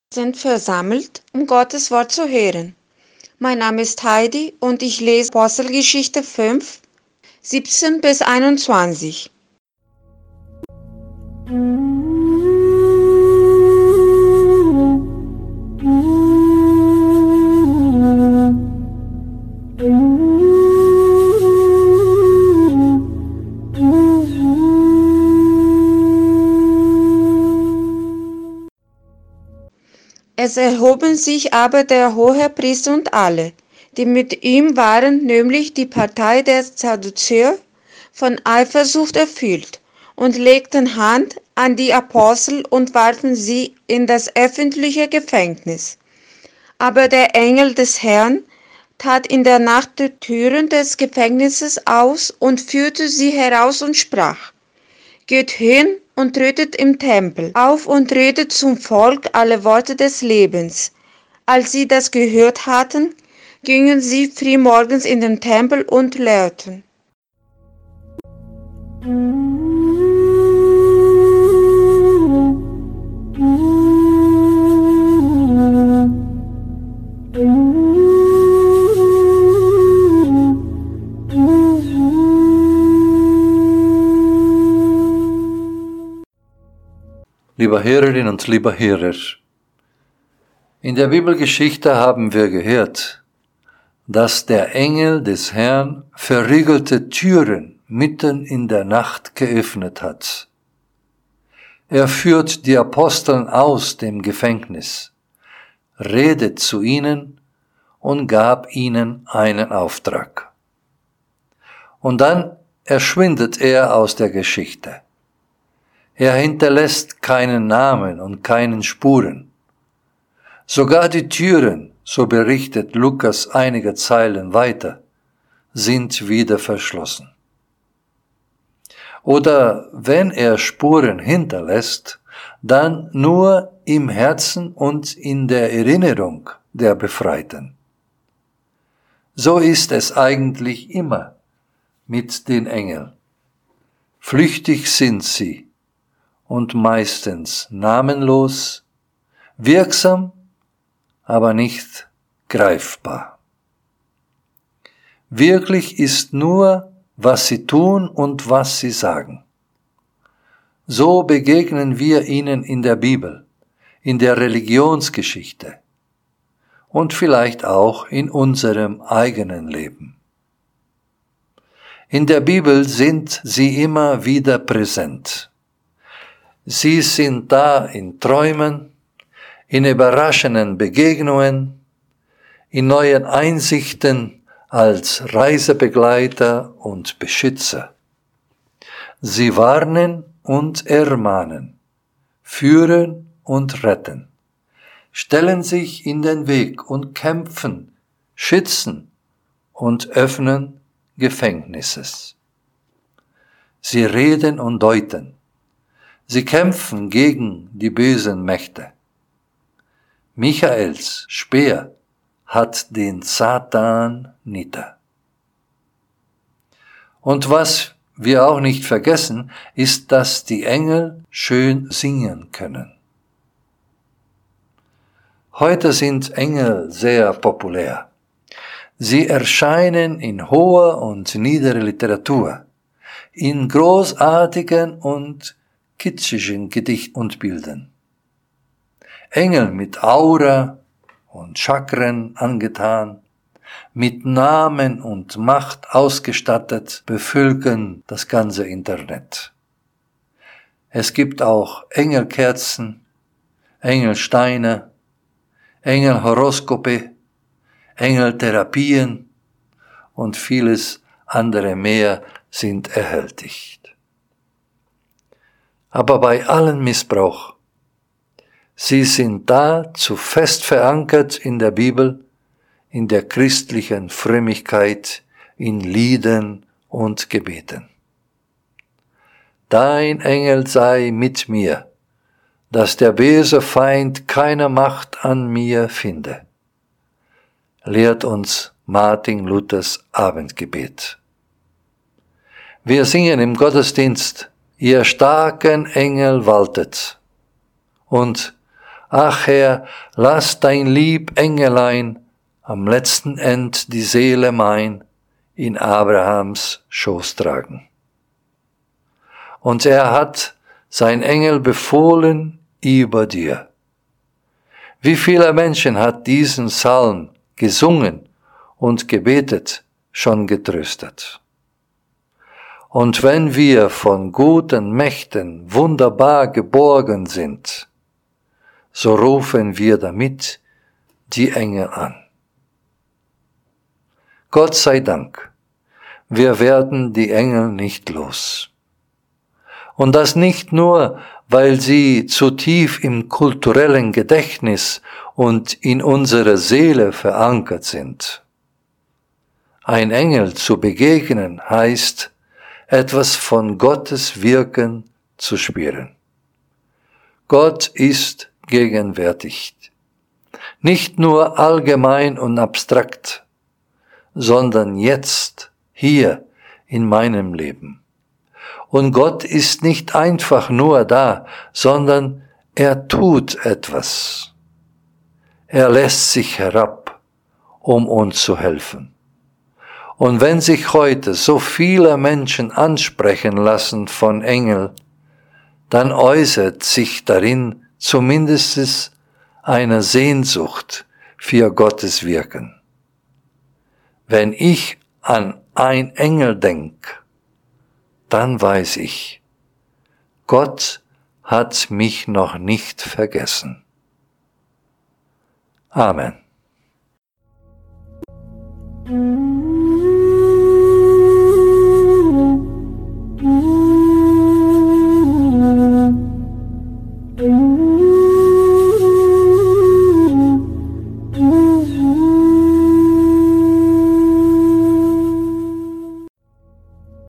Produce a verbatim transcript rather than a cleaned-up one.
Sind versammelt, um Gottes Wort zu hören. Mein Name ist Heidi und ich lese Apostelgeschichte fünf, siebzehn bis einundzwanzig. Es erhoben sich aber der Hohepriester und alle, die mit ihm waren, nämlich die Partei der Sadduzäer, von Eifersucht erfüllt, und legten Hand an die Apostel und warfen sie in das öffentliche Gefängnis. Aber der Engel des Herrn tat in der Nacht die Türen des Gefängnisses aus und führte sie heraus und sprach: Geht hin und tretet im Tempel auf und redet zum Volk alle Worte des Lebens. Als sie das gehört hatten, gingen sie frühmorgens in den Tempel und lehrten. Liebe Hörerinnen und lieber Hörer, in der Bibelgeschichte haben wir gehört, dass der Engel des Herrn verriegelte Türen mitten in der Nacht geöffnet hat. Er führt die Aposteln aus dem Gefängnis, redet zu ihnen und gab ihnen einen Auftrag. Und dann verschwindet er aus der Geschichte. Er hinterlässt keinen Namen und keinen Spuren. Sogar die Türen, so berichtet Lukas einige Zeilen weiter, sind wieder verschlossen. Oder wenn er Spuren hinterlässt, dann nur im Herzen und in der Erinnerung der Befreiten. So ist es eigentlich immer mit den Engeln. Flüchtig sind sie und meistens namenlos, wirksam, aber nicht greifbar. Wirklich ist nur, was sie tun und was sie sagen. So begegnen wir ihnen in der Bibel, in der Religionsgeschichte und vielleicht auch in unserem eigenen Leben. In der Bibel sind sie immer wieder präsent. Sie sind da in Träumen, in überraschenden Begegnungen, in neuen Einsichten als Reisebegleiter und Beschützer. Sie warnen und ermahnen, führen und retten, stellen sich in den Weg und kämpfen, schützen und öffnen Gefängnisses. Sie reden und deuten. Sie kämpfen gegen die bösen Mächte. Michaels Speer hat den Satan nieder. Und was wir auch nicht vergessen, ist, dass die Engel schön singen können. Heute sind Engel sehr populär. Sie erscheinen in hoher und niederer Literatur, in großartigen und kitschigen Gedichten und Bildern. Engel mit Aura und Chakren angetan, mit Namen und Macht ausgestattet, bevölkern das ganze Internet. Es gibt auch Engelkerzen, Engelsteine, Engelhoroskope, Engeltherapien und vieles andere mehr sind erhältlich. Aber bei allem Missbrauch, sie sind da zu fest verankert in der Bibel, in der christlichen Frömmigkeit, in Liedern und Gebeten. Dein Engel sei mit mir, dass der böse Feind keine Macht an mir finde, lehrt uns Martin Luthers Abendgebet. Wir singen im Gottesdienst: Ihr starken Engel waltet, und Ach Herr, lass dein lieb Engelein am letzten End die Seele mein in Abrahams Schoß tragen. Und er hat sein Engel befohlen über dir. Wie viele Menschen hat diesen Psalm gesungen und gebetet, schon getröstet. Und wenn wir von guten Mächten wunderbar geborgen sind, so rufen wir damit die Engel an. Gott sei Dank, wir werden die Engel nicht los. Und das nicht nur, weil sie zu tief im kulturellen Gedächtnis und in unserer Seele verankert sind. Ein Engel zu begegnen heißt, etwas von Gottes Wirken zu spüren. Gott ist gegenwärtig. Nicht nur allgemein und abstrakt, sondern jetzt, hier, in meinem Leben. Und Gott ist nicht einfach nur da, sondern er tut etwas. Er lässt sich herab, um uns zu helfen. Und wenn sich heute so viele Menschen ansprechen lassen von Engel, dann äußert sich darin zumindest eine Sehnsucht für Gottes Wirken. Wenn ich an ein Engel denke, dann weiß ich, Gott hat mich noch nicht vergessen. Amen.